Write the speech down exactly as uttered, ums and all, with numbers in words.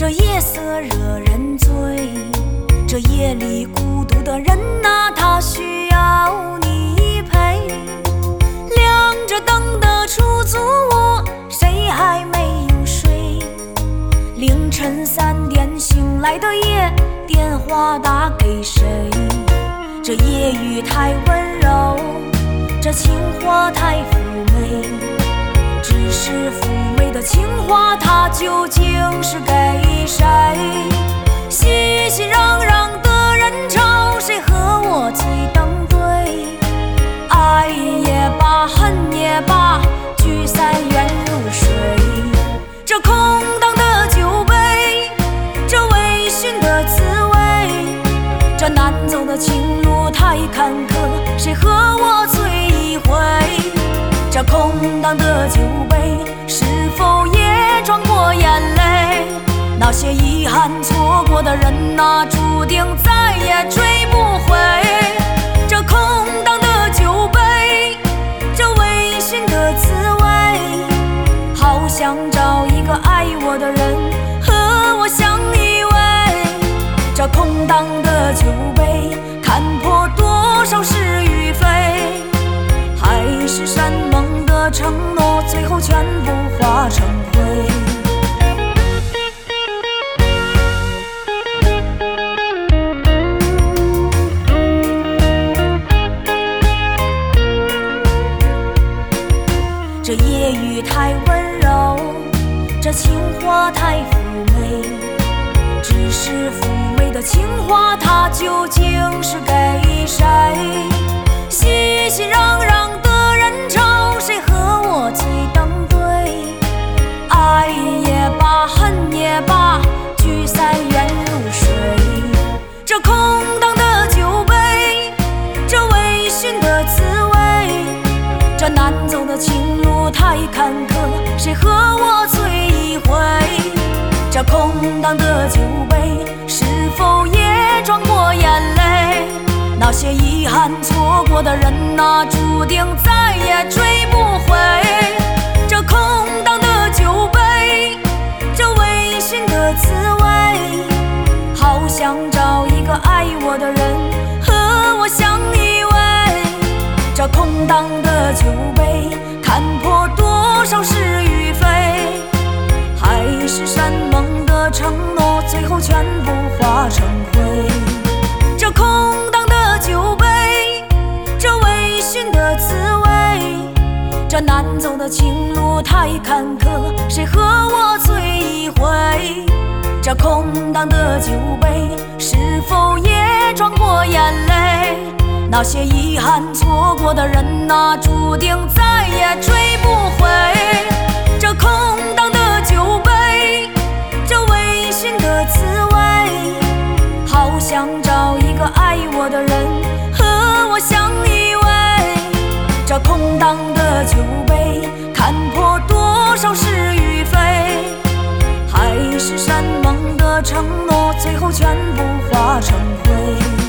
这夜色惹人醉，这夜里孤独的人啊，他需要你陪。亮着灯的出租屋，谁还没有睡？凌晨三点醒来的夜，电话打给谁？这夜雨太温柔，这情话太妩媚，只是妩媚的情话，它究竟是给谁？熙熙攘攘的人潮，谁和我最登对？爱也罢，恨也罢，聚散缘如水。这空荡的酒杯，这微醺的滋味，这难走的情路太坎坷，谁和我醉一回？这空荡的酒杯，是否也装过眼泪？那些遗憾错过的人啊，注定再也追不回。这空荡的酒杯，这微醺的滋味，好想找一个爱我的人和我相依偎。这空荡的酒杯，看破多少是与非，海誓山盟的承诺，最后全部化成灰。这夜雨太温柔，这情话太妩媚，只是妩媚的情话，它究竟是给谁？熙熙攘攘的人潮，谁和我最登对？爱也罢，恨也罢，聚散缘如水。这空荡的酒杯，这微醺的滋味，这难走的情路太坎坷，谁和我醉一回？这空荡的酒杯，是否也装过眼泪？那些遗憾错过的人啊，注定再也追不回。这空荡的酒杯，这微醺的滋味，好想找一个爱我的人和我相依偎。这空荡的酒杯，看破多少是与非，海誓山盟的承诺，最后全部化成灰。这空荡的酒杯，这微醺的滋味，这难走的情路太坎坷，谁和我醉一回？这空荡的酒杯，是否也装过眼泪？那些遗憾错过的人啊，注定再也追不回。这空荡的酒杯，这微醺的滋味，好想找一个爱我的人和我相依偎。这空荡的酒杯，看破多少是与非，海誓山盟的承诺，最后全部化成灰。